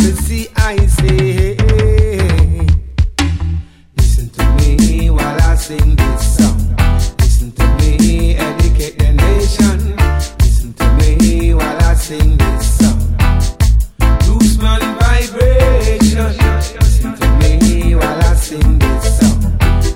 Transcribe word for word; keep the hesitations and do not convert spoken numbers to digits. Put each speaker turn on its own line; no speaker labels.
prophecy I say. Listen to me while I sing this.